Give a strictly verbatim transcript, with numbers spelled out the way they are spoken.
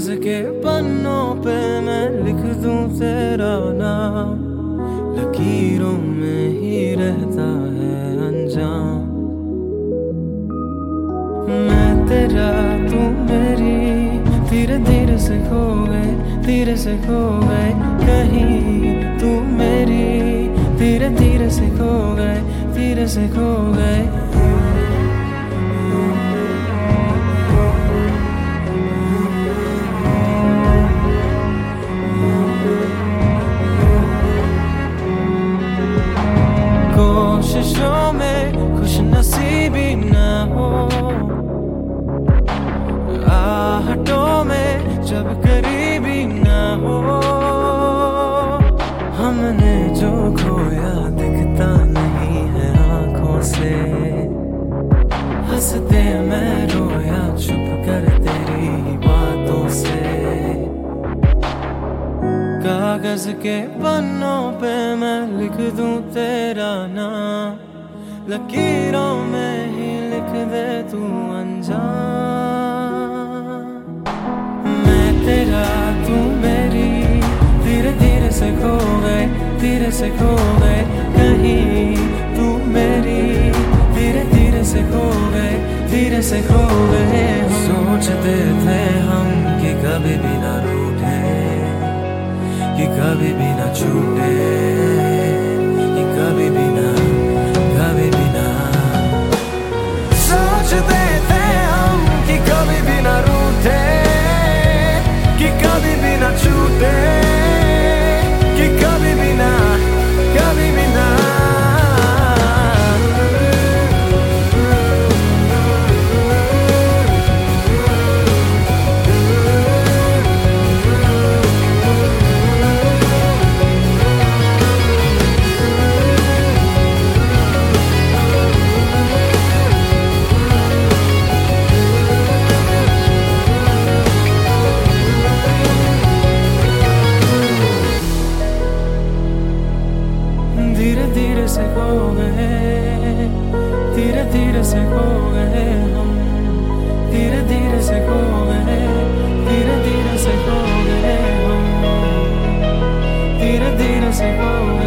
कागज के पन्नों पे मैं लिख दूं तेरा नाम, लकीरों में ही रहता है अंजाम। मैं तेरा तू मेरी, धीरे धीरे से खो गए, धीरे से खो गए कहीं। तू मेरी, धीरे धीरे से खो गए, धीरे से खो गए। कोशिशों में खुश नसीबी न हो, आहटों में जब करीबी न हो। हमने जो खोया दिखता नहीं है आंखों से, हंसते मैं रोया चुप कर तेरी बातों से। कागज के पन्नों पे मैं लिख दूं तेरा नाम, लकीरों में ही लिख दे तू अंजाम। मैं तेरा तू मेरी, धीरे धीरे से खो गए, धीरे से खो गए कहीं। तू मेरी, धीरे धीरे से खो गए, धीरे से खो गए। सोचते थे हम कि कभी भी ना रूठे, कि कभी भी ना छूटे, कि कभी भी ना, कभी भी ना। सोचते थे हम कि कभी भी ना रूठे, कि कभी भी ना छूटे, कि कभी भी ना, कभी भी ना। धीरे धीरे से खो गए, धीरे धीरे से खो गए हम। धीरे धीरे से खो गए, धीरे धीरे से खो गए हम। धीरे धीरे से खो गए।